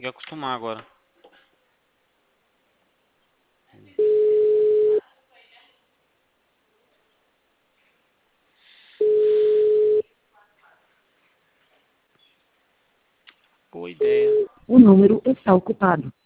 que acostumar agora. Boa ideia. O número está ocupado.